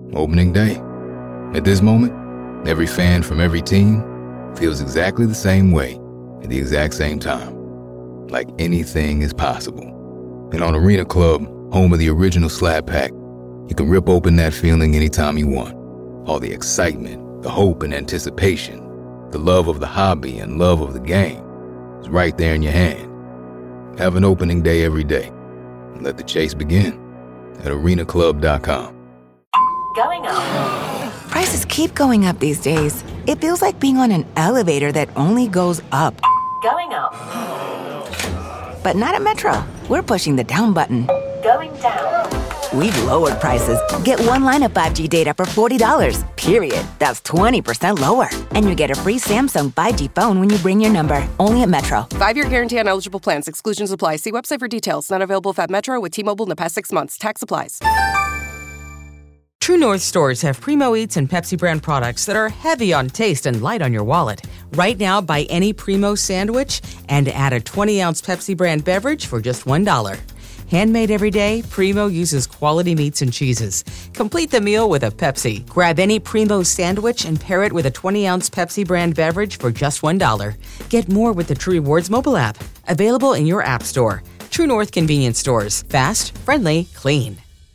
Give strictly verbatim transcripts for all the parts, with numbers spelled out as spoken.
Opening day. At this moment, every fan from every team feels exactly the same way at the exact same time. Like anything is possible. And on Arena Club, home of the original Slap Pack, you can rip open that feeling anytime you want. All the excitement, the hope and anticipation, the love of the hobby and love of the game is right there in your hand. Have an opening day every day. And let the chase begin at arena club dot com. Going up. Prices keep going up these days. It feels like being on an elevator that only goes up. Going up. But not at Metro. We're pushing the down button. Going down. We've lowered prices. Get one line of five G data for forty dollars, period. That's twenty percent lower. And you get a free Samsung five G phone when you bring your number. Only at Metro. Five-year guarantee on eligible plans. Exclusions apply. See website for details. Not available at Metro with T-Mobile in the past six months. Tax applies. True North stores have Primo Eats and Pepsi brand products that are heavy on taste and light on your wallet. Right now, buy any Primo sandwich and add a twenty-ounce Pepsi brand beverage for just one dollar. Handmade every day, Primo uses quality meats and cheeses. Complete the meal with a Pepsi. Grab any Primo sandwich and pair it with a twenty-ounce Pepsi brand beverage for just one dollar. Get more with the True Rewards mobile app. Available in your app store. True North convenience stores. Fast, friendly, clean.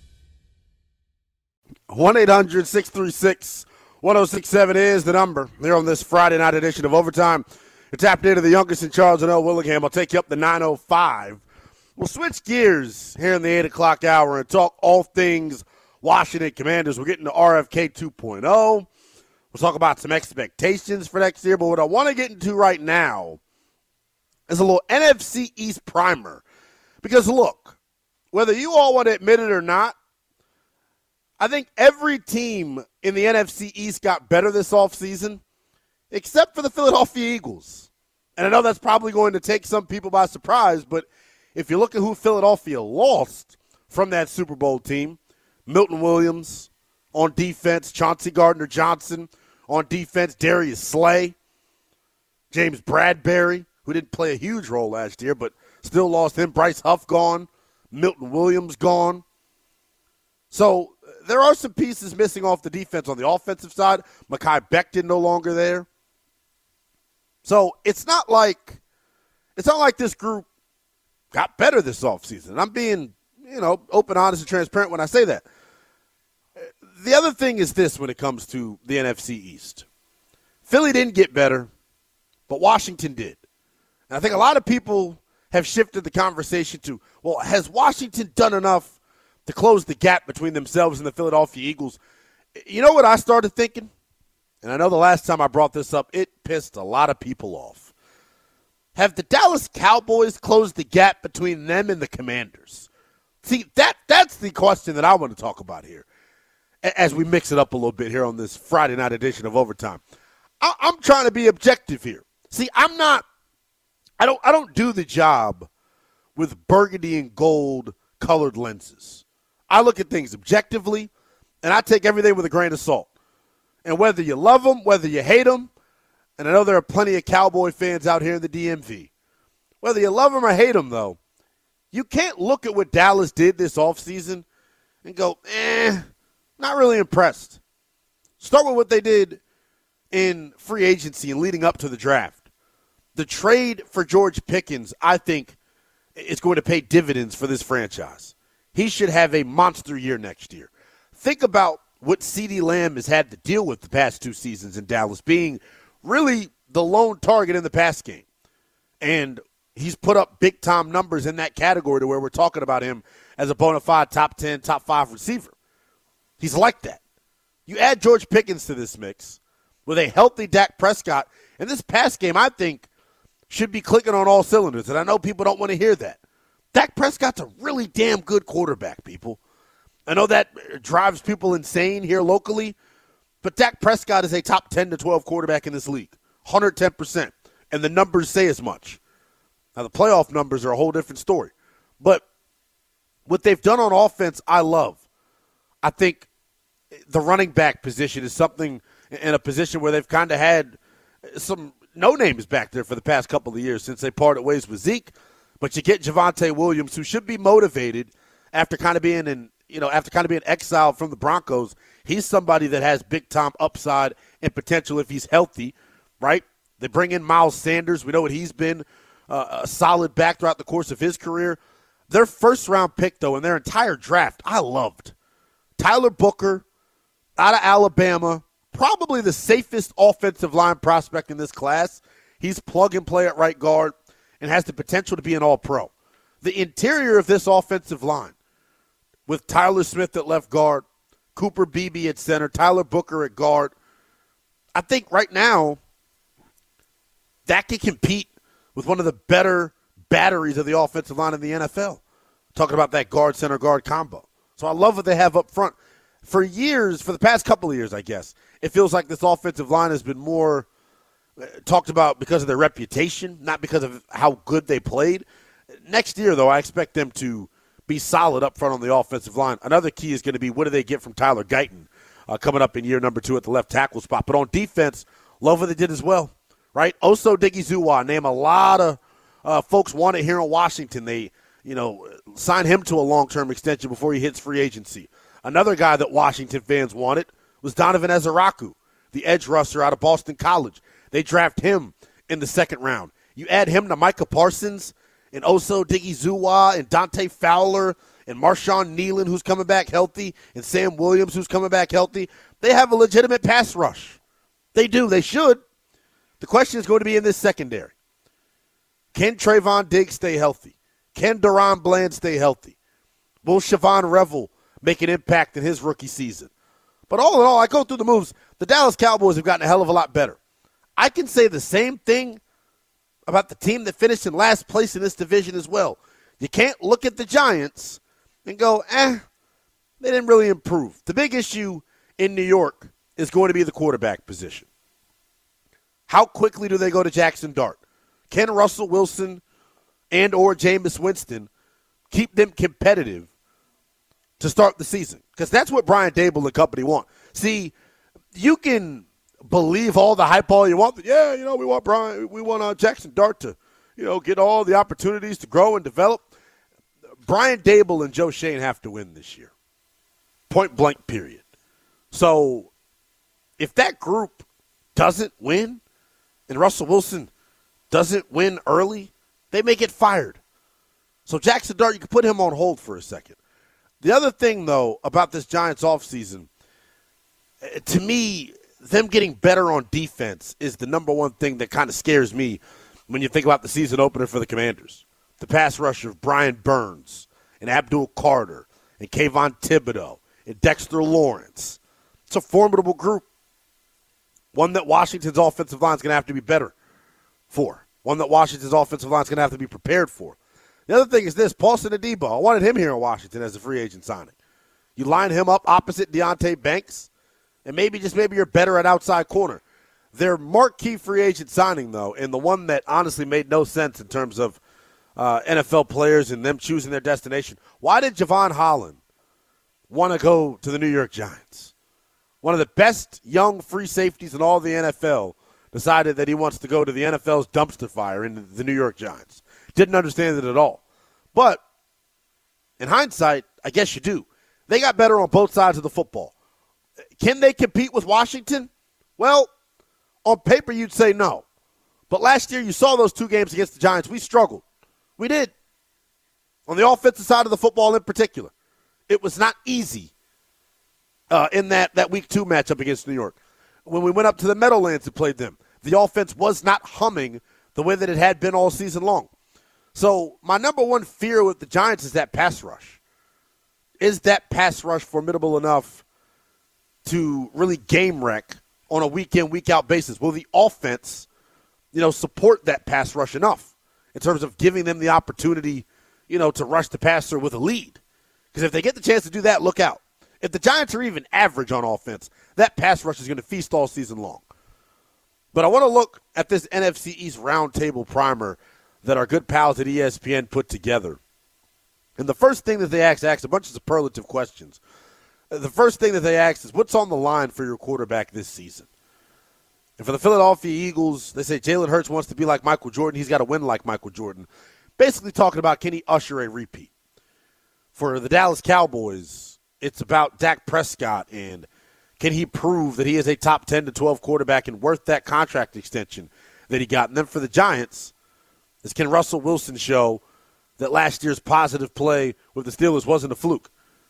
one eight hundred six three six one oh six seven is the number. Here on this Friday night edition of Overtime. You're tapped into the youngest in Charles and L. Willingham. I'll take you up to nine oh five. We'll switch gears here in the eight o'clock hour and talk all things Washington Commanders. We're getting to R F K two point oh. We'll talk about some expectations for next year. But what I want to get into right now is a little N F C East primer. Because, look, whether you all want to admit it or not, I think every team in the N F C East got better this offseason, except for the Philadelphia Eagles. And I know that's probably going to take some people by surprise, but if you look at who Philadelphia lost from that Super Bowl team, Milton Williams on defense, Chauncey Gardner-Johnson on defense, Darius Slay, James Bradbury, who didn't play a huge role last year, but still lost him, Bryce Huff gone, Milton Williams gone. So there are some pieces missing off the defense on the offensive side. Mekhi Becton no longer there. So it's not like it's not like this group got better this offseason. And I'm being, you know, open, honest, and transparent when I say that. The other thing is this when it comes to the N F C East. Philly didn't get better, but Washington did. And I think a lot of people have shifted the conversation to, well, has Washington done enough to close the gap between themselves and the Philadelphia Eagles? You know what I started thinking? And I know the last time I brought this up, it pissed a lot of people off. Have the Dallas Cowboys closed the gap between them and the Commanders? See, that that's the question that I want to talk about here as we mix it up a little bit here on this Friday night edition of Overtime. I, I'm trying to be objective here. See, I'm not I don't I don't do the job with burgundy and gold colored lenses. I look at things objectively, and I take everything with a grain of salt. And whether you love them, whether you hate them, and I know there are plenty of Cowboy fans out here in the D M V. Whether you love them or hate them, though, you can't look at what Dallas did this offseason and go, eh, not really impressed. Start with what they did in free agency and leading up to the draft. The trade for George Pickens, I think, is going to pay dividends for this franchise. He should have a monster year next year. Think about what CeeDee Lamb has had to deal with the past two seasons in Dallas, being really the lone target in the pass game. And he's put up big-time numbers in that category to where we're talking about him as a bona fide top ten, top five receiver. He's like that. You add George Pickens to this mix with a healthy Dak Prescott, and this pass game, I think, should be clicking on all cylinders. And I know people don't want to hear that. Dak Prescott's a really damn good quarterback, people. I know that drives people insane here locally, but Dak Prescott is a top ten to twelve quarterback in this league, one hundred ten percent, and the numbers say as much. Now, the playoff numbers are a whole different story, but what they've done on offense, I love. I think the running back position is something in a position where they've kind of had some no-names back there for the past couple of years since they parted ways with Zeke, but you get Javonte Williams, who should be motivated after kind of being in you know, after kind of being exiled from the Broncos, he's somebody that has big-time upside and potential if he's healthy, right? They bring in Miles Sanders. We know what he's been, uh, a solid back throughout the course of his career. Their first-round pick, though, in their entire draft, I loved. Tyler Booker out of Alabama, probably the safest offensive line prospect in this class. He's plug-and-play at right guard and has the potential to be an all-pro. The interior of this offensive line, with Tyler Smith at left guard, Cooper Beebe at center, Tyler Booker at guard, I think right now that can compete with one of the better batteries of the offensive line in the N F L. Talking about that guard-center guard combo. So I love what they have up front. For years, for the past couple of years, I guess, it feels like this offensive line has been more talked about because of their reputation, not because of how good they played. Next year, though, I expect them to be solid up front on the offensive line. Another key is going to be what do they get from Tyler Guyton uh, coming up in year number two at the left tackle spot. But on defense, love what they did as well, right? Oso Digizua, name a lot of uh, folks want it here in Washington. They, you know, sign him to a long-term extension before he hits free agency. Another guy that Washington fans wanted was Donovan Ezeraku, the edge rusher out of Boston College. They draft him in the second round. You add him to Micah Parsons and Oso Digizua and Dante Fowler and Marshawn Nealon, who's coming back healthy, and Sam Williams, who's coming back healthy. They have a legitimate pass rush. They do. They should. The question is going to be in this secondary. Can Trayvon Diggs stay healthy? Can Deron Bland stay healthy? Will Siobhan Revel make an impact in his rookie season? But all in all, I go through the moves. The Dallas Cowboys have gotten a hell of a lot better. I can say the same thing about the team that finished in last place in this division as well. You can't look at the Giants and go, eh, they didn't really improve. The big issue in New York is going to be the quarterback position. How quickly do they go to Jackson Dart? Can Russell Wilson and or Jameis Winston keep them competitive to start the season? Because that's what Brian Daboll and company want. See, you can believe all the hype all you want. Yeah, you know, we want Brian, we want uh, Jackson Dart to, you know, get all the opportunities to grow and develop. Brian Daboll and Joe Schoen have to win this year. Point blank, period. So if that group doesn't win and Russell Wilson doesn't win early, they may get fired. So Jackson Dart, you can put him on hold for a second. The other thing, though, about this Giants offseason, to me, them getting better on defense is the number one thing that kind of scares me when you think about the season opener for the Commanders. The pass rush of Brian Burns and Abdul Carter and Kayvon Thibodeau and Dexter Lawrence. It's a formidable group. One that Washington's offensive line is going to have to be better for. One that Washington's offensive line is going to have to be prepared for. The other thing is this, Paulson Adebo. I wanted him here in Washington as a free agent signing. You line him up opposite Deonte Banks, and maybe just maybe you're better at outside corner. Their marquee free agent signing, though, and the one that honestly made no sense in terms of uh, N F L players and them choosing their destination. Why did Javon Holland want to go to the New York Giants? One of the best young free safeties in all the N F L decided that he wants to go to the N F L's dumpster fire in the New York Giants. Didn't understand it at all. But in hindsight, I guess you do. They got better on both sides of the football. Can they compete with Washington? Well, on paper you'd say no. But last year you saw those two games against the Giants. We struggled. We did. On the offensive side of the football in particular. It was not easy uh, in that, that week two matchup against New York. When we went up to the Meadowlands and played them, the offense was not humming the way that it had been all season long. So my number one fear with the Giants is that pass rush. Is that pass rush formidable enough to really game wreck on a week-in, week-out basis? Will the offense, you know, support that pass rush enough in terms of giving them the opportunity, you know, to rush the passer with a lead? Because if they get the chance to do that, look out. If the Giants are even average on offense, that pass rush is going to feast all season long. But I want to look at this N F C East roundtable primer that our good pals at E S P N put together. And the first thing that they asked, asked a bunch of superlative questions. The first thing that they asked is, what's on the line for your quarterback this season? And for the Philadelphia Eagles, they say Jalen Hurts wants to be like Michael Jordan. He's got to win like Michael Jordan. Basically talking about, can he usher a repeat? For the Dallas Cowboys, it's about Dak Prescott and can he prove that he is a top ten to twelve quarterback and worth that contract extension that he got. And then for the Giants, is can Russell Wilson show that last year's positive play with the Steelers wasn't a fluke?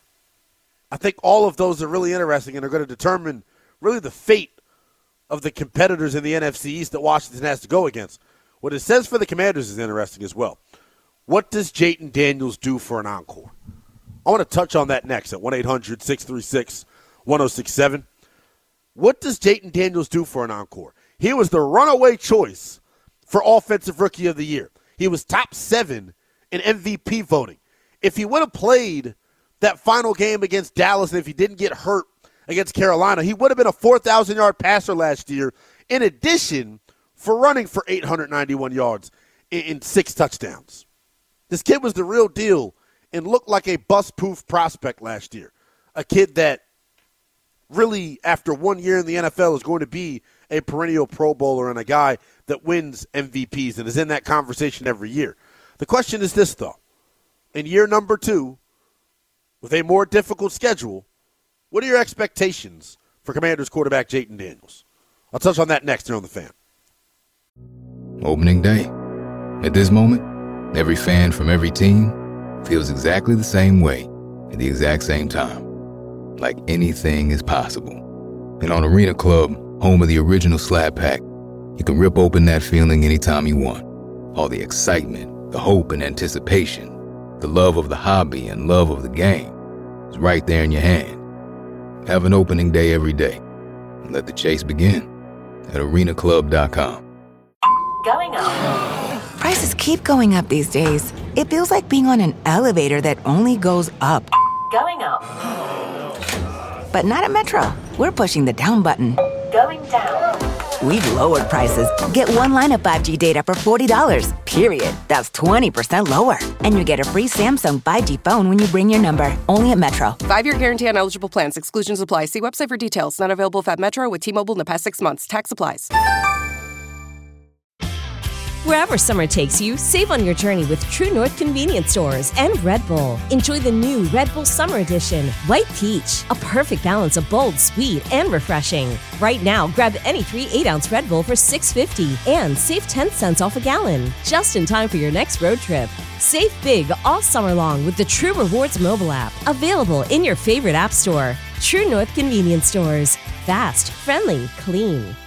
I think all of those are really interesting and are going to determine really the fate of the competitors in the N F C East that Washington has to go against. What it says for the Commanders is interesting as well. What does Jayden Daniels do for an encore? I want to touch on that next at one eight hundred six three six one oh six seven. What does Jayden Daniels do for an encore? He was the runaway choice for Offensive Rookie of the Year. He was top seven in M V P voting. If he would have played that final game against Dallas and if he didn't get hurt against Carolina, he would have been a four thousand yard passer last year, in addition for running for eight hundred ninety-one yards in, in six touchdowns. This kid was the real deal and looked like a bust-proof prospect last year. A kid that really, after one year in the N F L, is going to be a perennial Pro Bowler and a guy that wins M V Ps and is in that conversation every year. The question is this, though. In year number two, with a more difficult schedule, what are your expectations for Commanders quarterback Jayden Daniels? I'll touch on that next here on The Fan. Opening day. At this moment, every fan from every team feels exactly the same way at the exact same time. Like anything is possible. And on Arena Club, home of the original Slab Pack, you can rip open that feeling anytime you want. All the excitement, the hope and anticipation, the love of the hobby and love of the game is right there in your hand. Have an opening day every day. And let the chase begin at arena club dot com. Going up. Prices keep going up these days. It feels like being on an elevator that only goes up. Going up. But not at Metro. We're pushing the down button. Going down. We've lowered prices. Get one line of five G data for forty dollars, period. That's twenty percent lower. And you get a free Samsung five G phone when you bring your number. Only at Metro. Five-year guarantee on eligible plans. Exclusions apply. See website for details. Not available if at Metro with T-Mobile in the past six months. Tax applies. Wherever summer takes you, save on your journey with True North Convenience Stores and Red Bull. Enjoy the new Red Bull Summer Edition, White Peach, a perfect balance of bold, sweet, and refreshing. Right now, grab any three eight-ounce Red Bull for six fifty and save ten cents off a gallon, just in time for your next road trip. Save big all summer long with the True Rewards mobile app, available in your favorite app store. True North Convenience Stores. Fast, friendly, clean.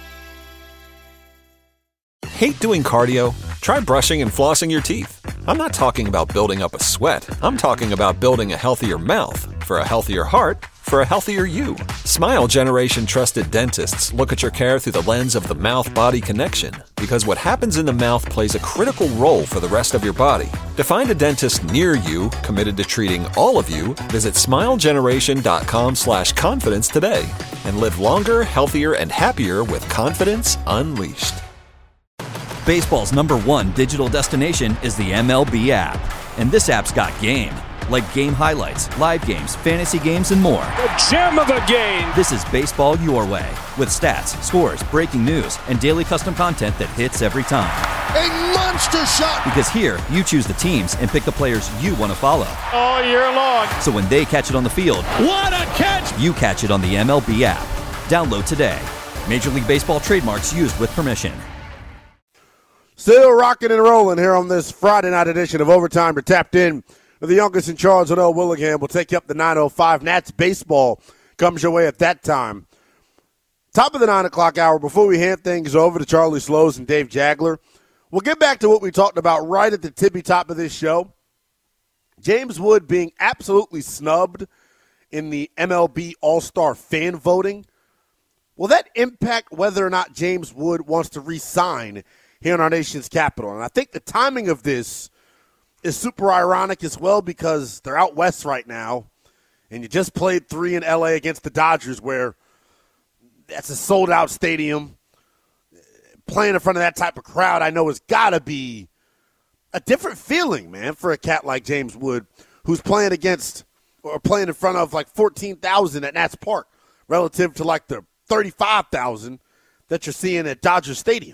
Hate doing cardio? Try brushing and flossing your teeth. I'm not talking about building up a sweat. I'm talking about building a healthier mouth for a healthier heart for a healthier you. Smile Generation trusted dentists look at your care through the lens of the mouth-body connection, because what happens in the mouth plays a critical role for the rest of your body. To find a dentist near you committed to treating all of you, visit smilegeneration.com slash confidence today and live longer, healthier, and happier with confidence unleashed. Baseball's number one digital destination is the M L B app. And this app's got game. Like game highlights, live games, fantasy games, and more. The gem of the game! This is baseball your way. With stats, scores, breaking news, and daily custom content that hits every time. A monster shot! Because here, you choose the teams and pick the players you want to follow. All year long. So when they catch it on the field, what a catch! You catch it on the M L B app. Download today. Major League Baseball trademarks used with permission. Still rocking and rolling here on this Friday night edition of Overtime. You're tapped in with the youngest in Charles Odell Willingham. We'll take you up to nine oh five. Nats baseball comes your way at that time. Top of the nine o'clock hour, before we hand things over to Charlie Slows and Dave Jagler, we'll get back to what we talked about right at the tippy top of this show. James Wood being absolutely snubbed in the M L B All-Star fan voting. Will that impact whether or not James Wood wants to re-sign here in our nation's capital? And I think the timing of this is super ironic as well, because they're out west right now, and you just played three in L A against the Dodgers, where that's a sold-out stadium. Playing in front of that type of crowd, I know, has got to be a different feeling, man, for a cat like James Wood, who's playing against or playing in front of like fourteen thousand at Nats Park, relative to like the thirty-five thousand that you're seeing at Dodger Stadium.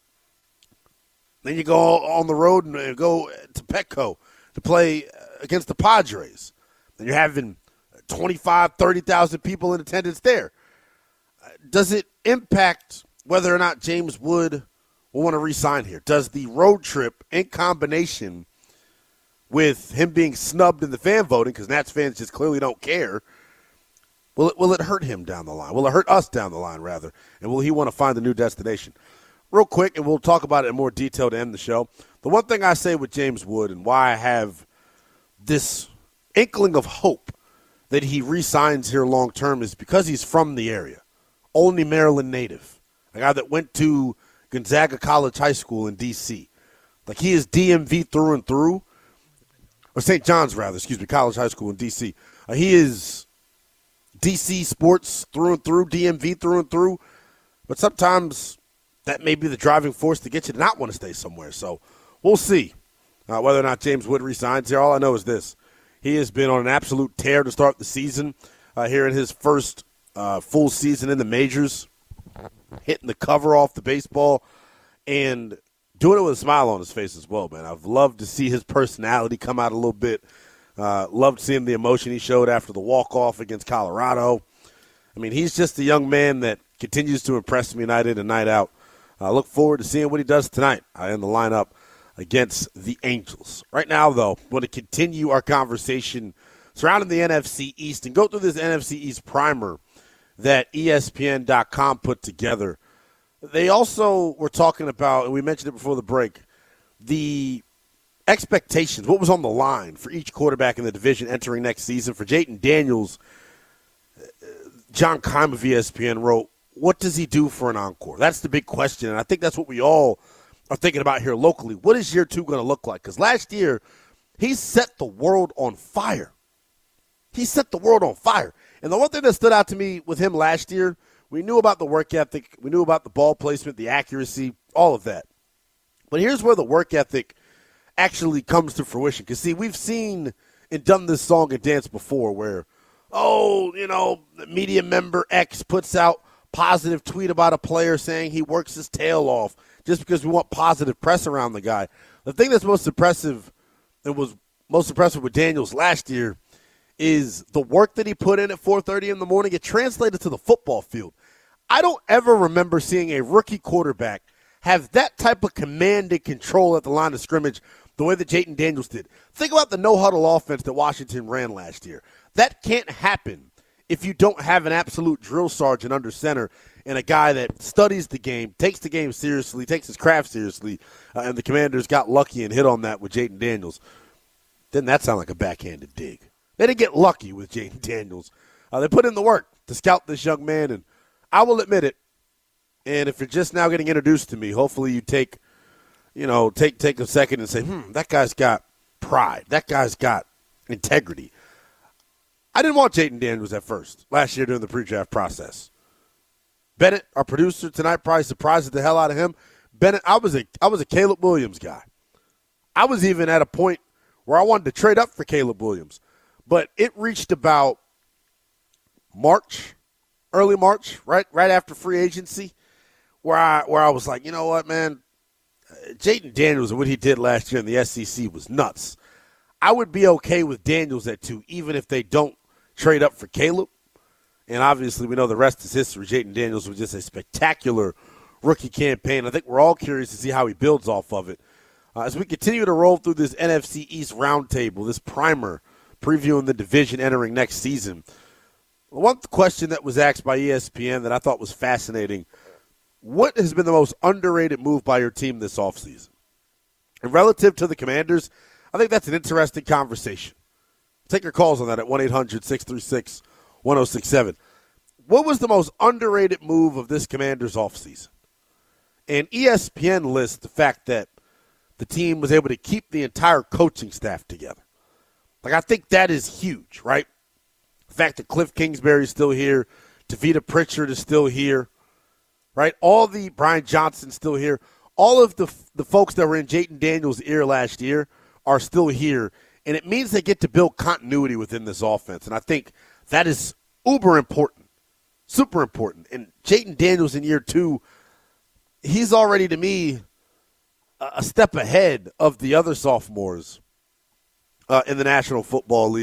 Then you go on the road and go to Petco to play against the Padres. Then you're having twenty-five, thirty thousand people in attendance there. Does it impact whether or not James Wood will want to re-sign here? Does the road trip in combination with him being snubbed in the fan voting, because Nats fans just clearly don't care, will it, will it hurt him down the line? Will it hurt us down the line, rather? And will he want to find a new destination? Real quick, and we'll talk about it in more detail to end the show. The one thing I say with James Wood and why I have this inkling of hope that he re-signs here long-term is because he's from the area. Only Maryland native. A guy that went to Gonzaga College High School in D C Like, he is D M V through and through. Or Saint John's, rather, excuse me, College High School in D C Uh, he is D C sports through and through, D M V through and through. But sometimes that may be the driving force to get you to not want to stay somewhere. So we'll see uh, whether or not James Wood resigns here. All I know is this. He has been on an absolute tear to start the season uh, here in his first uh, full season in the majors, hitting the cover off the baseball and doing it with a smile on his face as well, man. I've loved to see his personality come out a little bit. Uh, loved seeing the emotion he showed after the walk-off against Colorado. I mean, he's just a young man that continues to impress me night in and night out. I look forward to seeing what he does tonight uh, in the lineup against the Angels. Right now, though, I want to continue our conversation surrounding the N F C East and go through this N F C East primer that E S P N dot com put together. They also were talking about, and we mentioned it before the break, the expectations, what was on the line for each quarterback in the division entering next season. For Jayden Daniels, John Keim of E S P N wrote, what does he do for an encore? That's the big question, and I think that's what we all are thinking about here locally. What is year two going to look like? Because last year, he set the world on fire. He set the world on fire. And the one thing that stood out to me with him last year, we knew about the work ethic, we knew about the ball placement, the accuracy, all of that. But here's where the work ethic actually comes to fruition. Because, see, we've seen and done this song and dance before where, oh, you know, the media member X puts out positive tweet about a player saying he works his tail off just because we want positive press around the guy. The thing that's most impressive and was most impressive with Daniels last year is the work that he put in at four thirty in the morning. It translated to the football field. I don't ever remember seeing a rookie quarterback have that type of command and control at the line of scrimmage the way that Jayden Daniels did. Think about the no-huddle offense that Washington ran last year. That can't happen if you don't have an absolute drill sergeant under center and a guy that studies the game, takes the game seriously, takes his craft seriously, uh, and the Commanders got lucky and hit on that with Jayden Daniels. Didn't that sound like a backhanded dig? They didn't get lucky with Jayden Daniels. Uh, they put in the work to scout this young man, and I will admit it. And if you're just now getting introduced to me, hopefully you take, you know, take take a second and say, hmm, that guy's got pride. That guy's got integrity. I didn't want Jayden Daniels at first last year during the pre-draft process. Bennett, our producer tonight, probably surprised the hell out of him. Bennett, I was a I was a Caleb Williams guy. I was even at a point where I wanted to trade up for Caleb Williams. But it reached about March, early March, right right after free agency, where I where I was like, you know what, man, Jayden Daniels and what he did last year in the S E C was nuts. I would be okay with Daniels at two, even if they don't trade up for Caleb. And obviously we know the rest is history. Jayden Daniels was just a spectacular rookie campaign. I think we're all curious to see how he builds off of it. Uh, as we continue to roll through this N F C East roundtable, this primer, previewing the division entering next season, one question that was asked by E S P N that I thought was fascinating, what has been the most underrated move by your team this offseason? And relative to the Commanders, I think that's an interesting conversation. Take your calls on that at one eight hundred six three six one oh six seven. What was the most underrated move of this Commanders offseason? And E S P N lists the fact that the team was able to keep the entire coaching staff together. Like, I think that is huge, right? The fact that Cliff Kingsbury is still here, Tavita Pritchard is still here, right? All the Brian Johnson still here. All of the the folks that were in Jayden Daniels' ear last year are still here, and it means they get to build continuity within this offense. And I think that is uber important, super important. And Jayden Daniels in year two, he's already, to me, a step ahead of the other sophomores uh, in the National Football League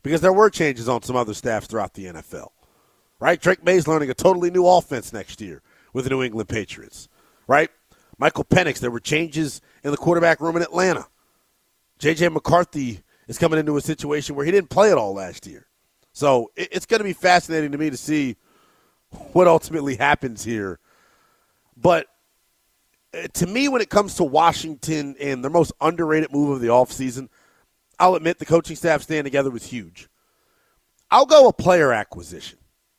because there were changes on some other staffs throughout the N F L. Right? Drake May's learning a totally new offense next year with the New England Patriots. Right? Michael Penix, there were changes in the quarterback room in Atlanta. J J McCarthy is coming into a situation where he didn't play at all last year. So it's going to be fascinating to me to see what ultimately happens here. But to me, when it comes to Washington and their most underrated move of the offseason, I'll admit the coaching staff staying together was huge. I'll go a player acquisition.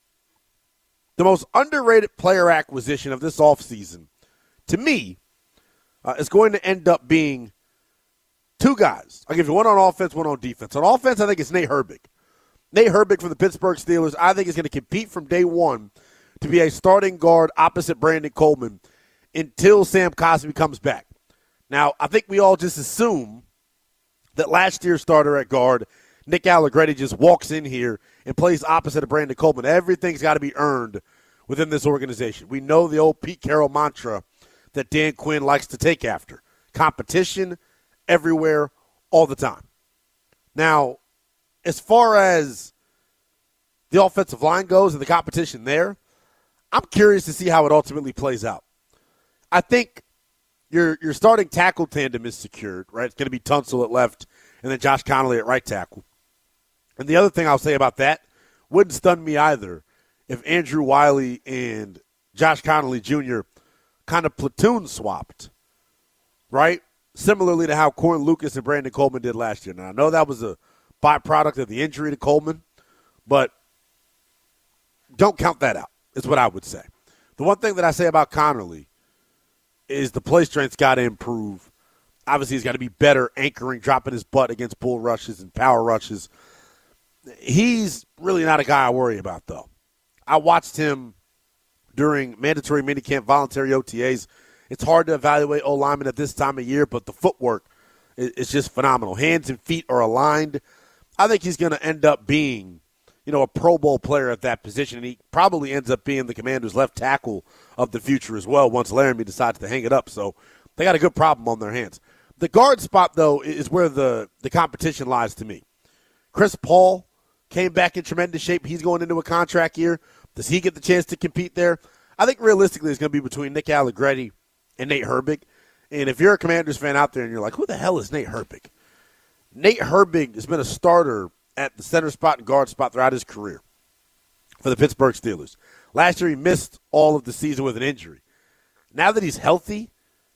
The most underrated player acquisition of this offseason, to me, uh, is going to end up being two guys. I'll give you one on offense, one on defense. On offense, I think it's Nate Herbig. Nate Herbig from the Pittsburgh Steelers, I think is going to compete from day one to be a starting guard opposite Brandon Coleman until Sam Cosmi comes back. Now, I think we all just assume that last year's starter at guard, Nick Allegretti, just walks in here and plays opposite of Brandon Coleman. Everything's got to be earned within this organization. We know the old Pete Carroll mantra that Dan Quinn likes to take after. Competition everywhere, all the time. Now, as far as the offensive line goes and the competition there, I'm curious to see how it ultimately plays out. I think your your starting tackle tandem is secured, right? It's going to be Tunsil at left and then Josh Connolly at right tackle. And the other thing I'll say about that, wouldn't stun me either if Andrew Wiley and Josh Connolly Junior kind of platoon swapped, right? Similarly to how Corn Lucas and Brandon Coleman did last year. Now, I know that was a byproduct of the injury to Coleman, but don't count that out, is what I would say. The one thing that I say about Connolly is the play strength's got to improve. Obviously, he's got to be better anchoring, dropping his butt against bull rushes and power rushes. He's really not a guy I worry about, though. I watched him during mandatory minicamp voluntary O T As. It's hard to evaluate O-linemen at this time of year, but the footwork is just phenomenal. Hands and feet are aligned. I think he's going to end up being, you know, a Pro Bowl player at that position, and he probably ends up being the Commanders' left tackle of the future as well once Laramie decides to hang it up. So they got a good problem on their hands. The guard spot, though, is where the, the competition lies to me. Chris Paul came back in tremendous shape. He's going into a contract year. Does he get the chance to compete there? I think realistically it's going to be between Nick Allegretti and Nate Herbig. And if you're a Commanders fan out there and you're like, who the hell is Nate Herbig? Nate Herbig has been a starter at the center spot and guard spot throughout his career for the Pittsburgh Steelers. Last year he missed all of the season with an injury. Now that he's healthy,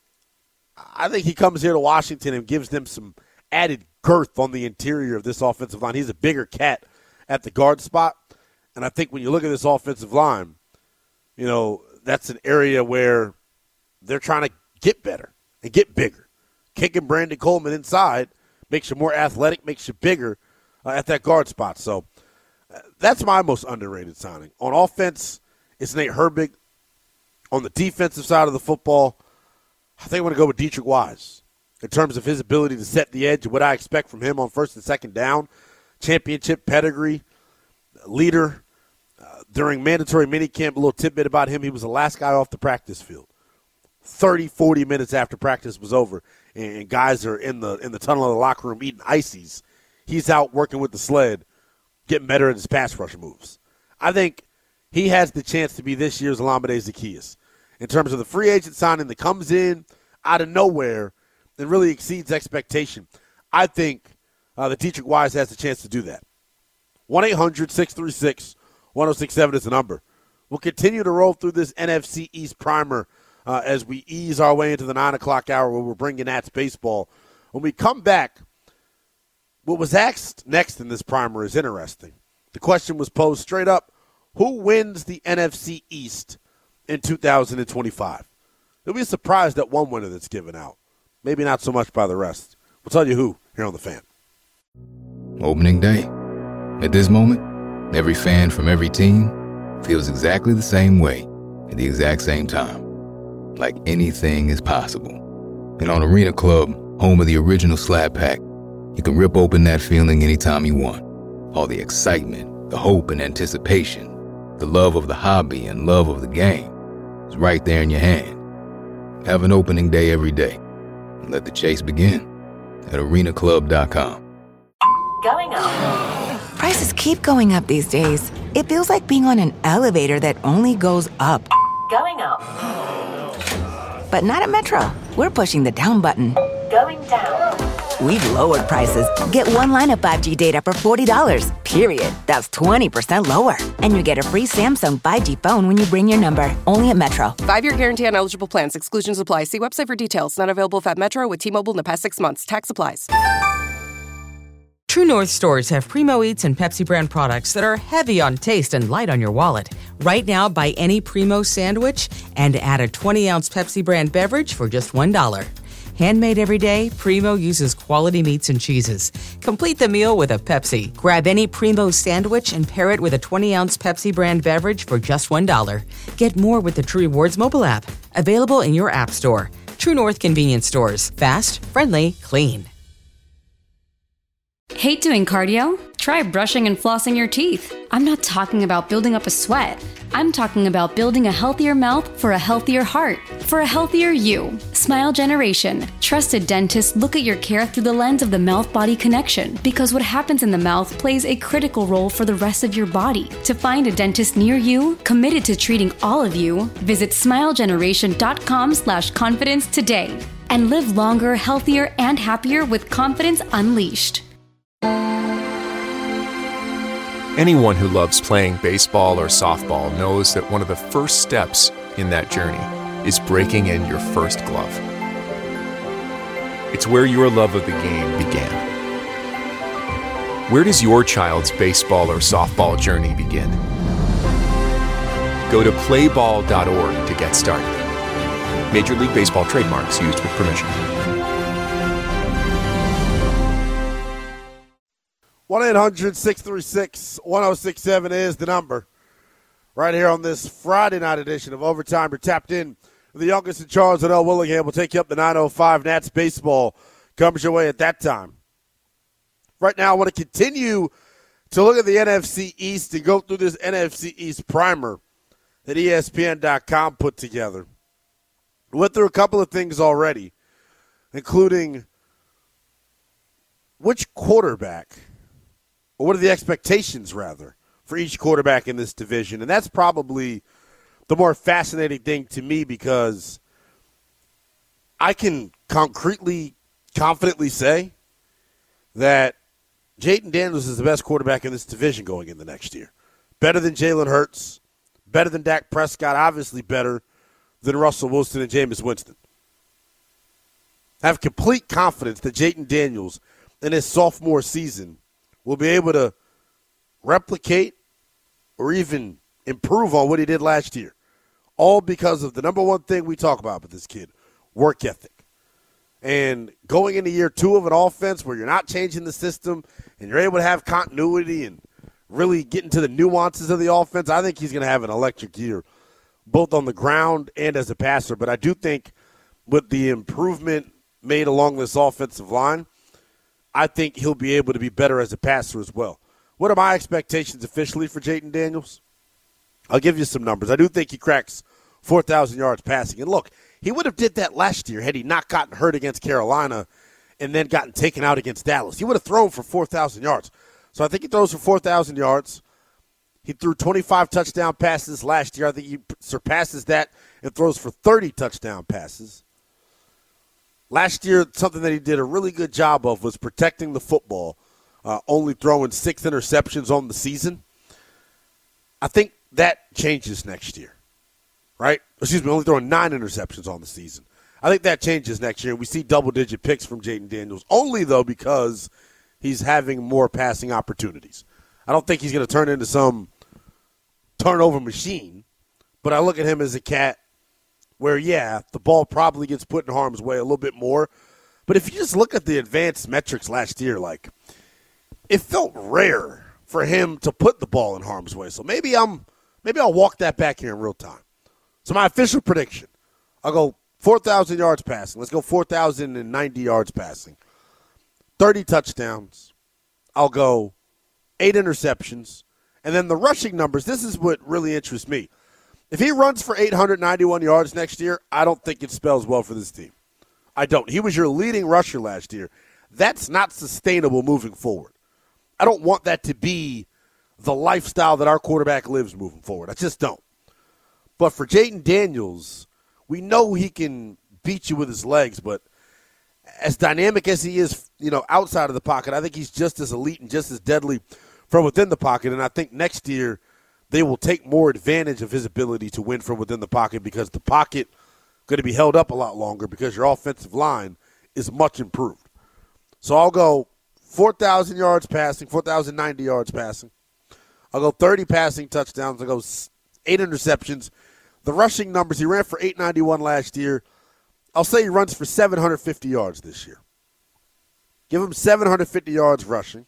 I think he comes here to Washington and gives them some added girth on the interior of this offensive line. He's a bigger cat at the guard spot. And I think when you look at this offensive line, you know, that's an area where they're trying to get better and get bigger. Kicking Brandon Coleman inside makes you more athletic, makes you bigger uh, at that guard spot. So uh, that's my most underrated signing. On offense, it's Nate Herbig. On the defensive side of the football, I think I'm going to go with Dietrich Wise in terms of his ability to set the edge, what I expect from him on first and second down. Championship pedigree, leader. Uh, during mandatory minicamp, a little tidbit about him, he was the last guy off the practice field. thirty, forty minutes after practice was over, and guys are in the in the tunnel of the locker room eating ices. He's out working with the sled, getting better at his pass rush moves. I think he has the chance to be this year's Olamide Zaccheaus in terms of the free agent signing that comes in out of nowhere and really exceeds expectation. I think uh, that Dietrich Wise has the chance to do that. one eight hundred six three six one oh six seven is the number. We'll continue to roll through this N F C East primer uh, as we ease our way into the nine o'clock hour where we're bringing Nats baseball. When we come back, what was asked next in this primer is interesting. The question was posed straight up, who wins the N F C East in two thousand twenty-five? It'll be a surprise that one winner that's given out. Maybe not so much by the rest. We'll tell you who here on The Fan. Opening day. At this moment, every fan from every team feels exactly the same way at the exact same time. Like anything is possible. And on Arena Club, home of the original Slab Pack, you can rip open that feeling anytime you want. All the excitement, the hope and anticipation, the love of the hobby and love of the game is right there in your hand. Have an opening day every day. And let the chase begin at arena club dot com. Going up. Prices keep going up these days. It feels like being on an elevator that only goes up. Going up. But not at Metro. We're pushing the down button. Going down. We've lowered prices. Get one line of five G data for forty dollars, period. That's twenty percent lower. And you get a free Samsung five G phone when you bring your number. Only at Metro. Five-year guarantee on eligible plans. Exclusions apply. See website for details. Not available at Metro with T-Mobile in the past six months. Tax applies. True North stores have Primo Eats and Pepsi brand products that are heavy on taste and light on your wallet. Right now, buy any Primo sandwich and add a twenty-ounce Pepsi brand beverage for just one dollar. Handmade every day, Primo uses quality meats and cheeses. Complete the meal with a Pepsi. Grab any Primo sandwich and pair it with a twenty-ounce Pepsi brand beverage for just one dollar. Get more with the True Rewards mobile app. Available in your app store. True North convenience stores. Fast, friendly, clean. Hate doing cardio? Try brushing and flossing your teeth. I'm not talking about building up a sweat. I'm talking about building a healthier mouth for a healthier heart, for a healthier you. Smile Generation. Trusted dentists look at your care through the lens of the mouth-body connection, because what happens in the mouth plays a critical role for the rest of your body. To find a dentist near you, committed to treating all of you, visit smilegeneration.com slash confidence today. And live longer, healthier, and happier with confidence unleashed. Anyone who loves playing baseball or softball knows that one of the first steps in that journey is breaking in your first glove. It's where your love of the game began. Where does your child's baseball or softball journey begin? Go to play ball dot org to get started. Major League Baseball trademarks used with permission. one eight hundred six three six one oh six seven is the number. Right here on this Friday night edition of Overtime, you're tapped in with the youngest in Charles and L. Willingham. We'll take you up to nine oh five. Nats baseball comes your way at that time. Right now, I want to continue to look at the N F C East and go through this N F C East primer that E S P N dot com put together. We went through a couple of things already, including which quarterback – or what are the expectations, rather, for each quarterback in this division? And that's probably the more fascinating thing to me, because I can concretely, confidently say that Jayden Daniels is the best quarterback in this division going into next year. Better than Jalen Hurts, better than Dak Prescott, obviously better than Russell Wilson and Jameis Winston. I have complete confidence that Jayden Daniels in his sophomore season will be able to replicate or even improve on what he did last year. All because of the number one thing we talk about with this kid, work ethic. And going into year two of an offense where you're not changing the system and you're able to have continuity and really get into the nuances of the offense, I think he's going to have an electric year, both on the ground and as a passer. But I do think with the improvement made along this offensive line, I think he'll be able to be better as a passer as well. What are my expectations officially for Jayden Daniels? I'll give you some numbers. I do think he cracks four thousand yards passing. And look, he would have did that last year had he not gotten hurt against Carolina and then gotten taken out against Dallas. He would have thrown for four thousand yards. So I think he throws for four thousand yards. He threw twenty-five touchdown passes last year. I think he surpasses that and throws for thirty touchdown passes. Last year, something that he did a really good job of was protecting the football, uh, only throwing six interceptions on the season. I think that changes next year, right? Excuse me, only throwing nine interceptions on the season. I think that changes next year. We see double-digit picks from Jayden Daniels, only, though, because he's having more passing opportunities. I don't think he's going to turn into some turnover machine, but I look at him as a cat where, yeah, the ball probably gets put in harm's way a little bit more. But if you just look at the advanced metrics last year, like, it felt rare for him to put the ball in harm's way. So maybe I'm maybe I'll walk that back here in real time. So my official prediction, I'll go four thousand yards passing. Let's go four thousand ninety yards passing. thirty touchdowns. I'll go eight interceptions. And then the rushing numbers, this is what really interests me. If he runs for eight hundred ninety-one yards next year, I don't think it spells well for this team. I don't. He was your leading rusher last year. That's not sustainable moving forward. I don't want that to be the lifestyle that our quarterback lives moving forward. I just don't. But for Jayden Daniels, we know he can beat you with his legs, but as dynamic as he is, you know, outside of the pocket, I think he's just as elite and just as deadly from within the pocket. And I think next year they will take more advantage of his ability to win from within the pocket because the pocket going to be held up a lot longer because your offensive line is much improved. So I'll go four thousand yards passing, four thousand ninety yards passing. I'll go thirty passing touchdowns. I'll go eight interceptions. The rushing numbers, he ran for eight ninety-one last year. I'll say he runs for seven hundred fifty yards this year. Give him seven hundred fifty yards rushing.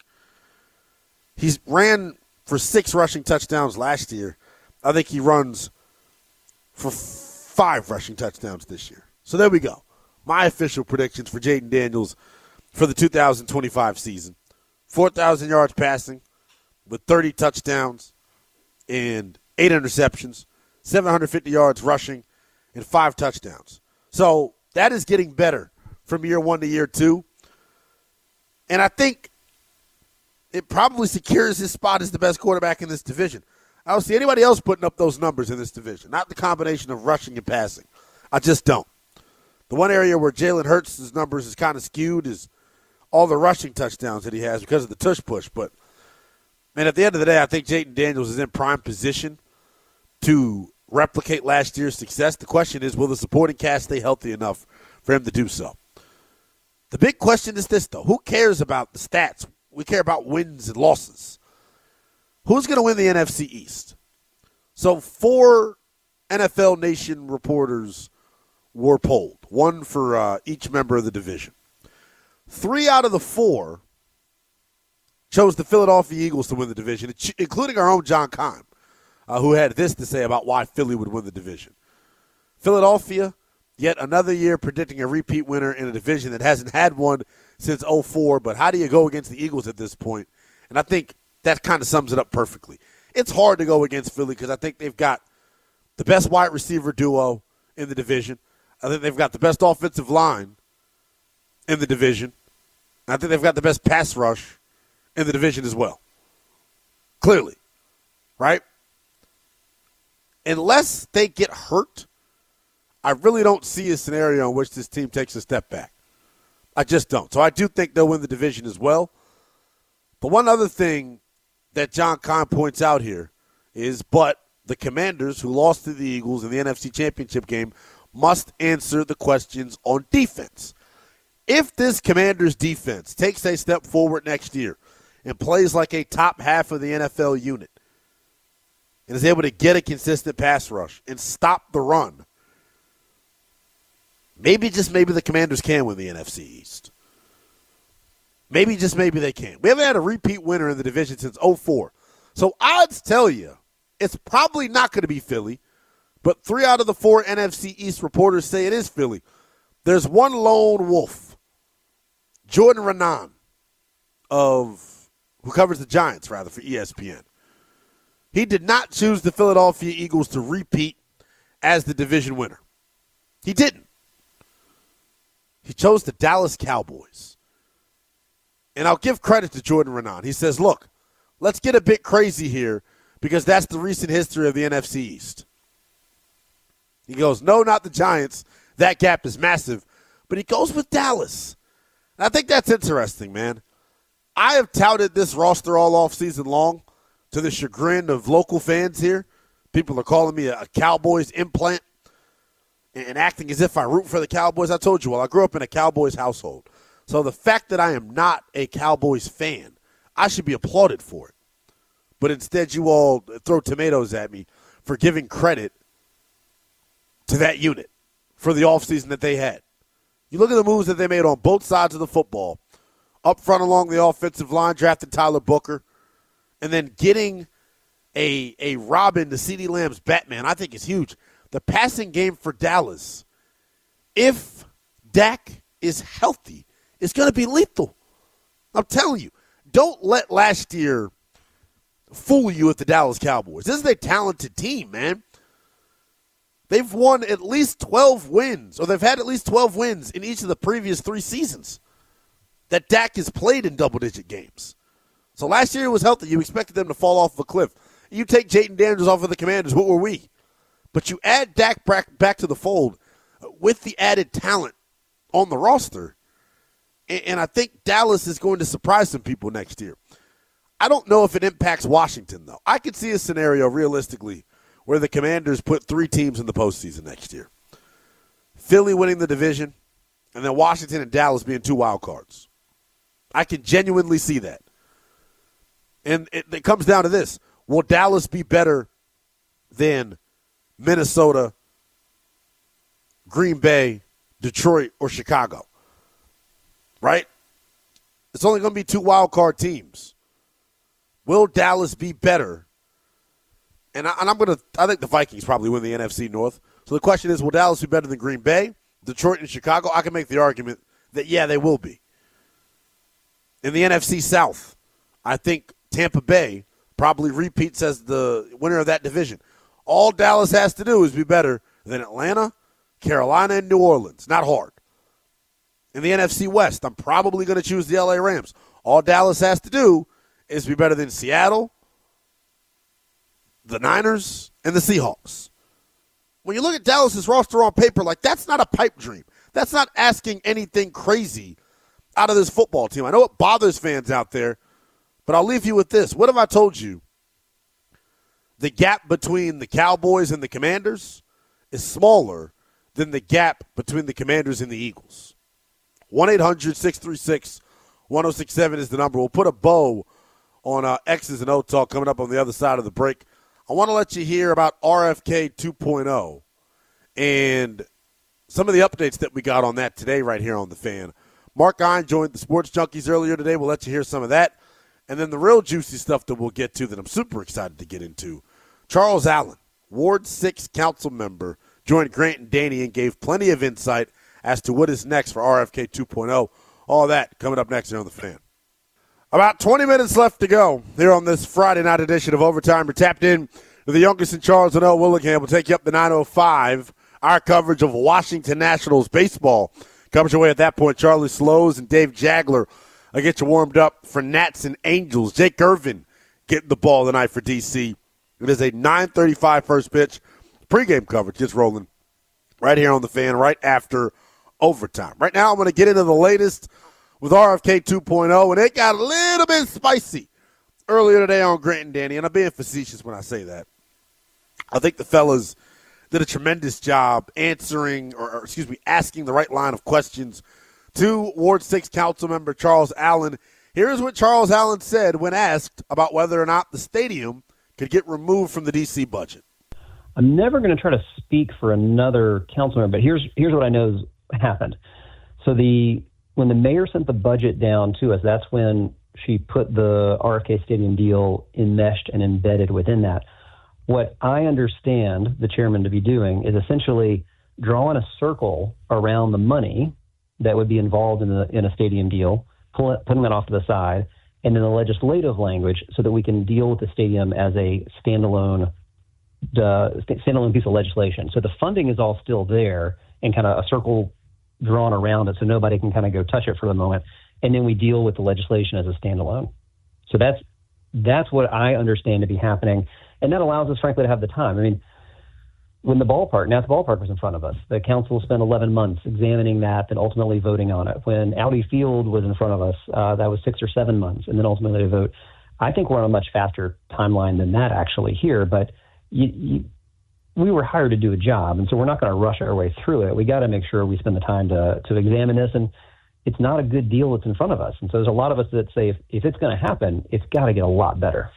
He's ran for six rushing touchdowns last year. I think he runs for five rushing touchdowns this year. So there we go. My official predictions for Jayden Daniels for the two thousand twenty-five season. four thousand yards passing with thirty touchdowns and eight interceptions, seven hundred fifty yards rushing, and five touchdowns. So that is getting better from year one to year two. And I think it probably secures his spot as the best quarterback in this division. I don't see anybody else putting up those numbers in this division, not the combination of rushing and passing. I just don't. The one area where Jalen Hurts' numbers is kind of skewed is all the rushing touchdowns that he has because of the tush push. But, man, at the end of the day, I think Jayden Daniels is in prime position to replicate last year's success. The question is, will the supporting cast stay healthy enough for him to do so? The big question is this, though. Who cares about the stats? We care about wins and losses. Who's going to win the N F C East? So four N F L Nation reporters were polled, one for uh, each member of the division. Three out of the four chose the Philadelphia Eagles to win the division, including our own John Keim, uh, who had this to say about why Philly would win the division. Philadelphia, yet another year predicting a repeat winner in a division that hasn't had one since oh four, but how do you go against the Eagles at this point? And I think that kind of sums it up perfectly. It's hard to go against Philly because I think they've got the best wide receiver duo in the division. I think they've got the best offensive line in the division. I think they've got the best pass rush in the division as well. Clearly. Right? Unless they get hurt, I really don't see a scenario in which this team takes a step back. I just don't. So I do think they'll win the division as well. But one other thing that John Keim points out here is, but the Commanders, who lost to the Eagles in the N F C Championship game, must answer the questions on defense. If this Commanders defense takes a step forward next year and plays like a top half of the N F L unit and is able to get a consistent pass rush and stop the run, maybe, just maybe the Commanders can win the N F C East. Maybe, just maybe they can. We haven't had a repeat winner in the division since oh four. So odds tell you it's probably not going to be Philly, but three out of the four N F C East reporters say it is Philly. There's one lone wolf, Jordan Raanan, of who covers the Giants, rather, for E S P N. He did not choose the Philadelphia Eagles to repeat as the division winner. He didn't. He chose the Dallas Cowboys. And I'll give credit to Jordan Raanan. He says, look, let's get a bit crazy here because that's the recent history of the N F C East. He goes, no, not the Giants. That gap is massive. But he goes with Dallas. And I think that's interesting, man. I have touted this roster all offseason long to the chagrin of local fans here. People are calling me a, a Cowboys implant and, and acting as if I root for the Cowboys. I told you, well, I grew up in a Cowboys household. So the fact that I am not a Cowboys fan, I should be applauded for it. But instead you all throw tomatoes at me for giving credit to that unit for the offseason that they had. You look at the moves that they made on both sides of the football. Up front along the offensive line, drafting Tyler Booker, and then getting a, a Robin to CeeDee Lamb's Batman, I think is huge. The passing game for Dallas, if Dak is healthy, is going to be lethal. I'm telling you, don't let last year fool you with the Dallas Cowboys. This is a talented team, man. They've won at least twelve wins, or they've had at least twelve wins in each of the previous three seasons that Dak has played in double-digit games. So last year he was healthy. You expected them to fall off of a cliff. You take Jaden Daniels off of the Commanders, what were we? But you add Dak back to the fold with the added talent on the roster, and I think Dallas is going to surprise some people next year. I don't know if it impacts Washington, though. I could see a scenario realistically where the Commanders put three teams in the postseason next year. Philly winning the division, and then Washington and Dallas being two wild cards. I can genuinely see that. And it, it comes down to this. Will Dallas be better than Minnesota, Green Bay, Detroit, or Chicago? Right? It's only going to be two wild card teams. Will Dallas be better? And, I, and I'm going to I think the Vikings probably win the N F C North. So the question is, will Dallas be better than Green Bay, Detroit, and Chicago? I can make the argument that, yeah, they will be. In the N F C South, I think Tampa Bay probably repeats as the winner of that division. All Dallas has to do is be better than Atlanta, Carolina, and New Orleans. Not hard. In the N F C West, I'm probably going to choose the L A Rams. All Dallas has to do is be better than Seattle, the Niners, and the Seahawks. When you look at Dallas's roster on paper, like, that's not a pipe dream. That's not asking anything crazy out of this football team. I know it bothers fans out there, but I'll leave you with this. What if I told you the gap between the Cowboys and the Commanders is smaller than the gap between the Commanders and the Eagles? one eight hundred six three six one oh six seven is the number. We'll put a bow on uh, X's and O Talk coming up on the other side of the break. I want to let you hear about R F K two point oh and some of the updates that we got on that today right here on The Fan. Mark Ein joined the Sports Junkies earlier today. We'll let you hear some of that. And then the real juicy stuff that we'll get to that I'm super excited to get into. Charles Allen, Ward six council member, joined Grant and Danny and gave plenty of insight as to what is next for R F K two point oh. All that coming up next here on The Fan. About twenty minutes left to go here on this Friday night edition of Overtime. You're tapped in to the youngest in Charles and L. Willingham. We'll take you up to nine oh five. Our coverage of Washington Nationals baseball comes your way at that point. Charlie Slows and Dave Jagler will get you warmed up for Nats and Angels. Jake Irvin getting the ball tonight for D C. It is a nine thirty-five first pitch. Pregame coverage gets rolling right here on The Fan right after overtime. Right now I'm going to get into the latest with R F K two point oh, and it got a little bit spicy earlier today on Grant and Danny, and I'm being facetious when I say that. I think the fellas did a tremendous job answering, or, or excuse me, asking the right line of questions to Ward six council member Charles Allen. Here's what Charles Allen said when asked about whether or not the stadium could get removed from the D C budget. I'm never going to try to speak for another council member, but here's here's what I know has happened. So the when the mayor sent the budget down to us, that's when she put the R F K Stadium deal enmeshed and embedded within that. What I understand the chairman to be doing is essentially drawing a circle around the money that would be involved in, the, in a stadium deal, pull it, putting that off to the side, and in the legislative language so that we can deal with the stadium as a standalone uh, standalone piece of legislation. So the funding is all still there and kind of a circle drawn around it so nobody can kind of go touch it for the moment. And then we deal with the legislation as a standalone. So that's that's what I understand to be happening. And that allows us, frankly, to have the time. I mean, when the ballpark, Nats Ballpark was in front of us, the council spent eleven months examining that and ultimately voting on it. When Audi Field was in front of us, uh, that was six or seven months, and then ultimately a vote. I think we're on a much faster timeline than that actually here, but you, you, we were hired to do a job, and so we're not going to rush our way through it. We got to make sure we spend the time to to examine this, and it's not a good deal that's in front of us. And so there's a lot of us that say if, if it's going to happen, it's got to get a lot better.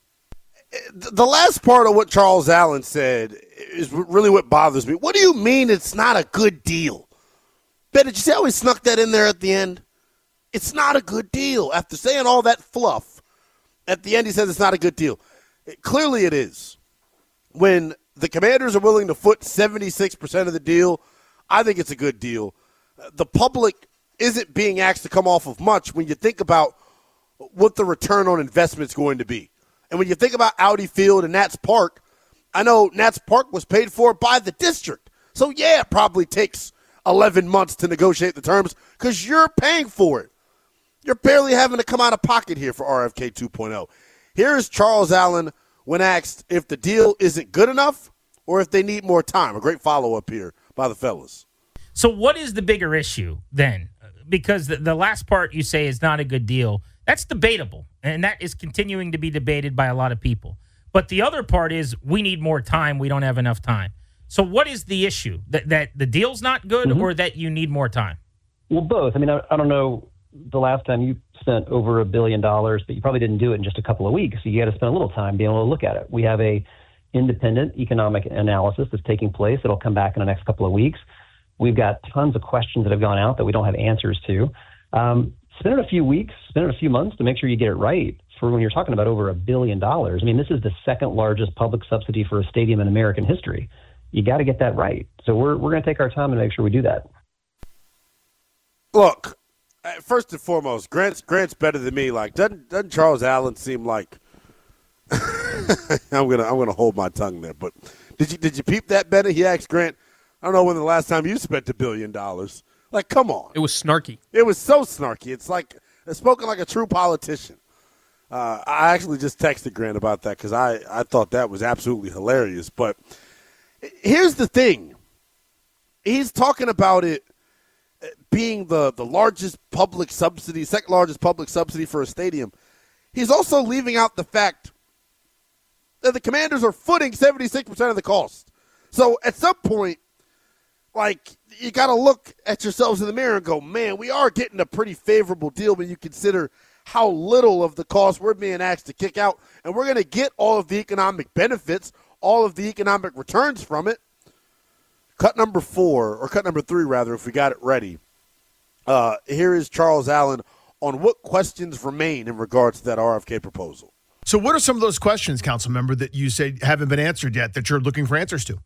The last part of what Charles Allen said is really what bothers me. What do you mean it's not a good deal? Ben, did you see how he snuck that in there at the end? It's not a good deal. After saying all that fluff, at the end he says it's not a good deal. It, clearly it is. When the Commanders are willing to foot seventy-six percent of the deal, I think it's a good deal. The public isn't being asked to come off of much when you think about what the return on investment is going to be. And when you think about Audi Field and Nats Park, I know Nats Park was paid for by the district. So, yeah, it probably takes eleven months to negotiate the terms because you're paying for it. You're barely having to come out of pocket here for R F K two point oh. Here is Charles Allen when asked if the deal isn't good enough or if they need more time. A great follow-up here by the fellas. So what is the bigger issue then? Because the, the last part you say is not a good deal. That's debatable, and that is continuing to be debated by a lot of people. But the other part is we need more time. We don't have enough time. So what is the issue? That, that the deal's not good mm-hmm. or that you need more time? Well, both. I mean, I, I don't know the last time you spent over a billion dollars, but you probably didn't do it in just a couple of weeks. So you got to spend a little time being able to look at it. We have a independent economic analysis that's taking place. It'll come back in the next couple of weeks. We've got tons of questions that have gone out that we don't have answers to. Um, spend a few weeks, spend a few months to make sure you get it right for when you're talking about over a billion dollars. I mean, this is the second largest public subsidy for a stadium in American history. You got to get that right. So we're we're going to take our time and make sure we do that. Look, first and foremost, Grant's Grant's better than me. Like, doesn't doesn't Charles Allen seem like? I'm gonna I'm gonna hold my tongue there. But did you did you peep that, Bennett? He asked Grant, I don't know when the last time you spent a billion dollars. Like, come on. It was snarky. It was so snarky. It's like it's spoken like a true politician. Uh, I actually just texted Grant about that because I, I thought that was absolutely hilarious. But here's the thing. He's talking about it being the, the largest public subsidy, second largest public subsidy for a stadium. He's also leaving out the fact that the Commanders are footing seventy-six percent of the cost. So at some point, like, you got to look at yourselves in the mirror and go, man, we are getting a pretty favorable deal when you consider how little of the cost we're being asked to kick out. And we're going to get all of the economic benefits, all of the economic returns from it. Cut number four, or cut number three, rather, if we got it ready. Uh, here is Charles Allen on what questions remain in regards to that R F K proposal. So what are some of those questions, council member, that you say haven't been answered yet that you're looking for answers to?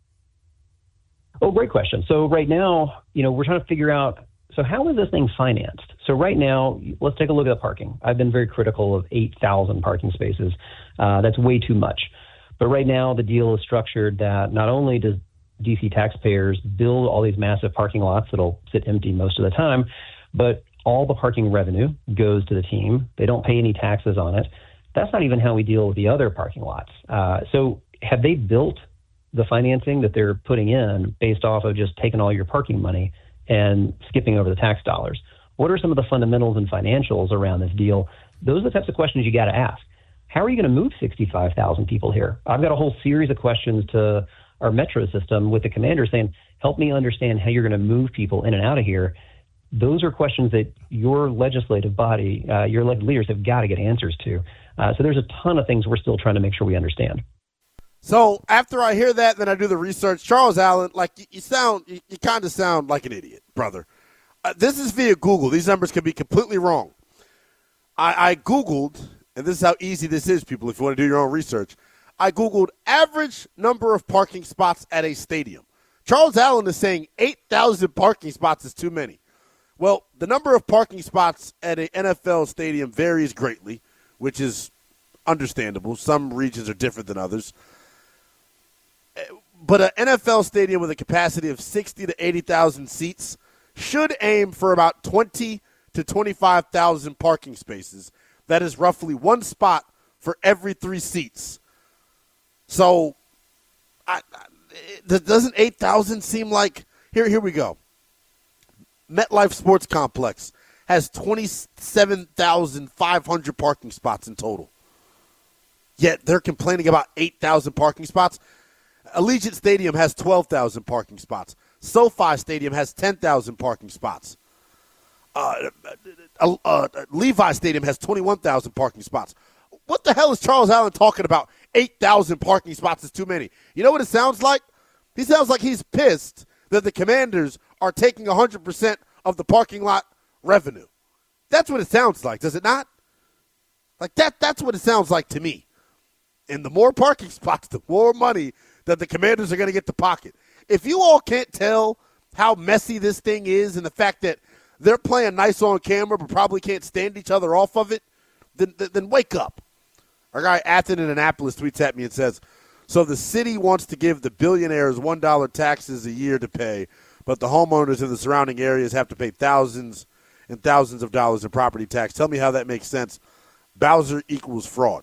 Oh, great question. So right now, you know, we're trying to figure out, so how is this thing financed? So right now, let's take a look at the parking. I've been very critical of eight thousand parking spaces. Uh, that's way too much. But right now, the deal is structured that not only does D C taxpayers build all these massive parking lots that'll sit empty most of the time, but all the parking revenue goes to the team. They don't pay any taxes on it. That's not even how we deal with the other parking lots. Uh, so have they built the financing that they're putting in based off of just taking all your parking money and skipping over the tax dollars? What are some of the fundamentals and financials around this deal? Those are the types of questions you got to ask. How are you going to move sixty-five thousand people here? I've got a whole series of questions to our metro system with the commander saying, help me understand how you're going to move people in and out of here. Those are questions that your legislative body, uh, your elected leaders have got to get answers to. Uh, so there's a ton of things we're still trying to make sure we understand. So after I hear that, then I do the research. Charles Allen, like you, you sound, you, you kind of sound like an idiot, brother. Uh, this is via Google. These numbers could be completely wrong. I, I Googled, and this is how easy this is, people, if you want to do your own research. I Googled average number of parking spots at a stadium. Charles Allen is saying eight thousand parking spots is too many. Well, the number of parking spots at an N F L stadium varies greatly, which is understandable. Some regions are different than others. But an N F L stadium with a capacity of sixty to eighty thousand seats should aim for about twenty to twenty-five thousand parking spaces. That is roughly one spot for every three seats. So, I, I, doesn't eight thousand seem like – here here we go. MetLife Sports Complex has twenty-seven thousand five hundred parking spots in total. Yet they're complaining about eight thousand parking spots. Allegiant Stadium has twelve thousand parking spots. SoFi Stadium has ten thousand parking spots. Uh, uh, uh, Levi Stadium has twenty-one thousand parking spots. What the hell is Charles Allen talking about? eight thousand parking spots is too many. You know what it sounds like? He sounds like he's pissed that the Commanders are taking one hundred percent of the parking lot revenue. That's what it sounds like, does it not? Like that. That's what it sounds like to me. And the more parking spots, the more money that the Commanders are going to get to pocket. If you all can't tell how messy this thing is and the fact that they're playing nice on camera but probably can't stand each other off of it, then, then wake up. Our guy Athen in Annapolis tweets at me and says, so the city wants to give the billionaires one dollar taxes a year to pay, but the homeowners in the surrounding areas have to pay thousands and thousands of dollars in property tax. Tell me how that makes sense. Bowser equals fraud.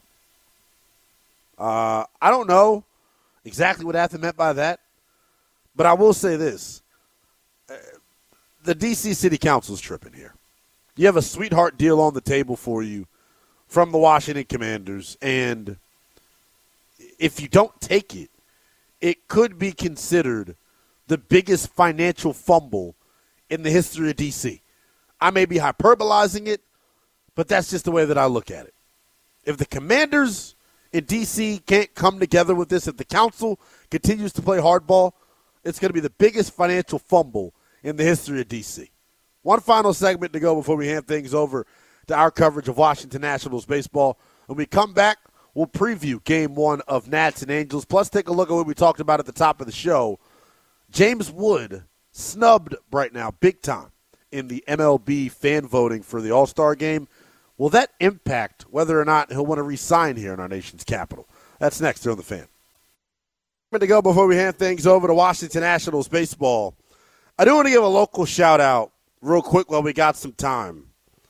Uh, I don't know exactly what Athens meant by that, but I will say this. Uh, the D C City Council is tripping here. You have a sweetheart deal on the table for you from the Washington Commanders, and if you don't take it, it could be considered the biggest financial fumble in the history of D C. I may be hyperbolizing it, but that's just the way that I look at it. If the Commanders in D C can't come together with this, if the council continues to play hardball, it's going to be the biggest financial fumble in the history of D C. One final segment to go before we hand things over to our coverage of Washington Nationals baseball. When we come back, we'll preview game one of Nats and Angels, plus take a look at what we talked about at the top of the show. James Wood snubbed right now big time in the M L B fan voting for the All-Star game. Will that impact whether or not he'll want to re-sign here in our nation's capital? That's next here on The Fan. To go before we hand things over to Washington Nationals baseball, I do want to give a local shout-out real quick while we got some time.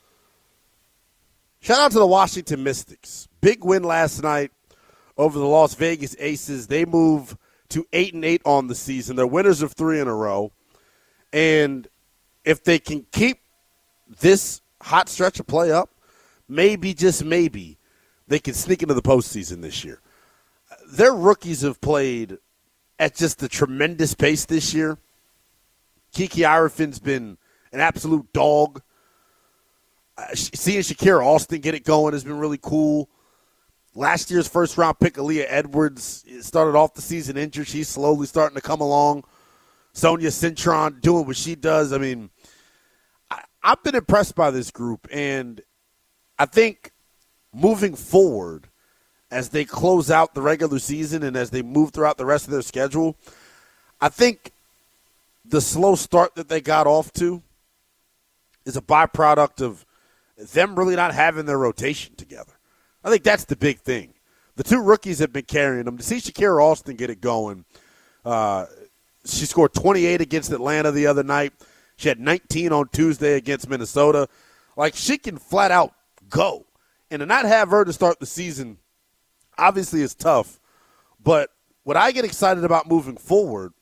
Shout out to the Washington Mystics. Big win last night over the Las Vegas Aces. They move to eight and eight on the season. They're winners of three in a row. And if they can keep this hot stretch of play up, maybe, just maybe, they can sneak into the postseason this year. Their rookies have played at just a tremendous pace this year. Kiki Irifin's been an absolute dog. Uh, seeing Shakira Austin get it going has been really cool. Last year's first-round pick, Aaliyah Edwards, started off the season injured. She's slowly starting to come along. Sonia Cintron doing what she does. I mean, I, I've been impressed by this group, and I think moving forward as they close out the regular season and as they move throughout the rest of their schedule, I think the slow start that they got off to is a byproduct of them really not having their rotation together. I think that's the big thing. The two rookies have been carrying them. To see Shakira Austin get it going, uh, she scored twenty-eight against Atlanta the other night. She had nineteen on Tuesday against Minnesota. Like, she can flat out go. And to not have her to start the season obviously is tough. But what I get excited about moving forward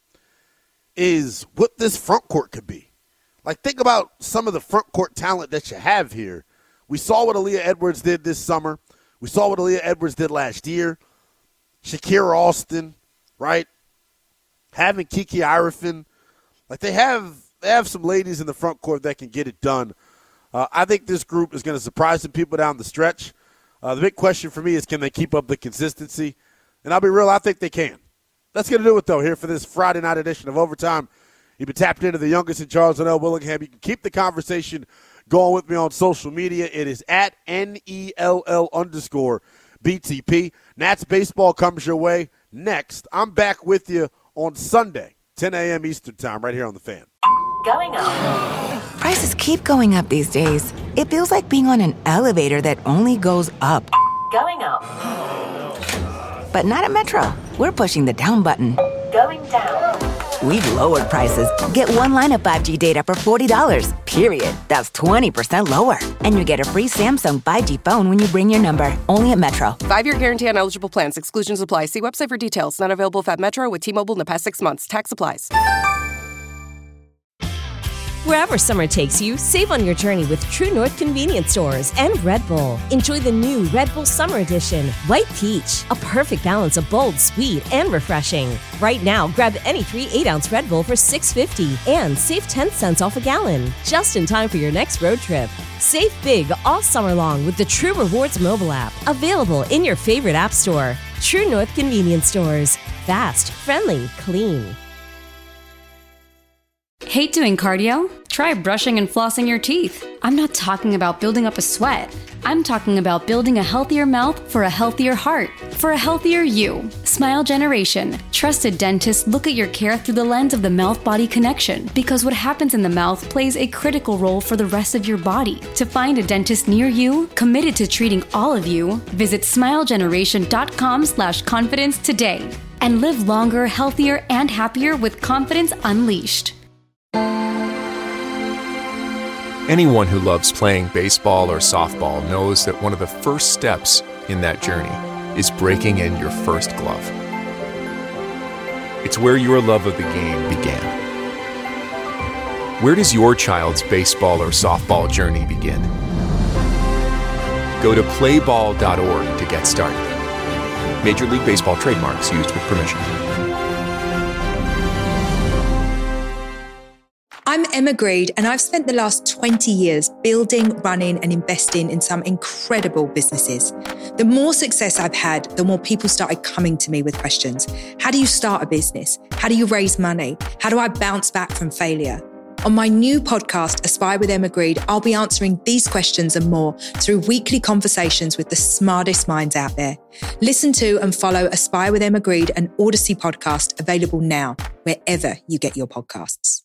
is what this front court could be. Like, think about some of the front court talent that you have here. We saw what Aaliyah Edwards did this summer. We saw what Aaliyah Edwards did last year. Shakira Austin, right? Having Kiki Irifin. Like, they have they have some ladies in the front court that can get it done. Uh, I think this group is going to surprise some people down the stretch. Uh, the big question for me is, can they keep up the consistency? And I'll be real, I think they can. That's going to do it, though, here for this Friday night edition of Overtime. You've been tapped into the youngest in Charles and L. Willingham. You can keep the conversation going with me on social media. It is at N E L L underscore B T P. Nats baseball comes your way next. I'm back with you on Sunday, ten a.m. Eastern time, right here on The Fan. Going up. Prices keep going up these days. It feels like being on an elevator that only goes up. Going up. But not at Metro. We're pushing the down button. Going down. We've lowered prices. Get one line of five G data for forty dollars, period. That's twenty percent lower. And you get a free Samsung five G phone when you bring your number. Only at Metro. Five-year guarantee on eligible plans. Exclusions apply. See website for details. Not available at Metro with T-Mobile in the past six months. Tax applies. Wherever summer takes you, save on your journey with True North Convenience Stores and Red Bull. Enjoy the new Red Bull Summer Edition, White Peach, a perfect balance of bold, sweet, and refreshing. Right now, grab any three eight-ounce Red Bull for six dollars and fifty cents and save ten cents off a gallon, just in time for your next road trip. Save big all summer long with the True Rewards mobile app, available in your favorite app store. True North Convenience Stores. Fast, friendly, clean. Hate doing cardio? Try brushing and flossing your teeth. I'm not talking about building up a sweat. I'm talking about building a healthier mouth for a healthier heart, for a healthier you. Smile Generation. Trusted dentists look at your care through the lens of the mouth-body connection, because what happens in the mouth plays a critical role for the rest of your body. To find a dentist near you, committed to treating all of you, visit smilegeneration.com slash confidence today. And live longer, healthier, and happier with confidence unleashed. Anyone who loves playing baseball or softball knows that one of the first steps in that journey is breaking in your first glove. It's where your love of the game began. Where does your child's baseball or softball journey begin? Go to play ball dot org to get started. Major League Baseball trademarks used with permission. I'm Emma Greed, and I've spent the last twenty years building, running, and investing in some incredible businesses. The more success I've had, the more people started coming to me with questions. How do you start a business? How do you raise money? How do I bounce back from failure? On my new podcast, Aspire with Emma Greed, I'll be answering these questions and more through weekly conversations with the smartest minds out there. Listen to and follow Aspire with Emma Greed, an Odyssey podcast, available now, wherever you get your podcasts.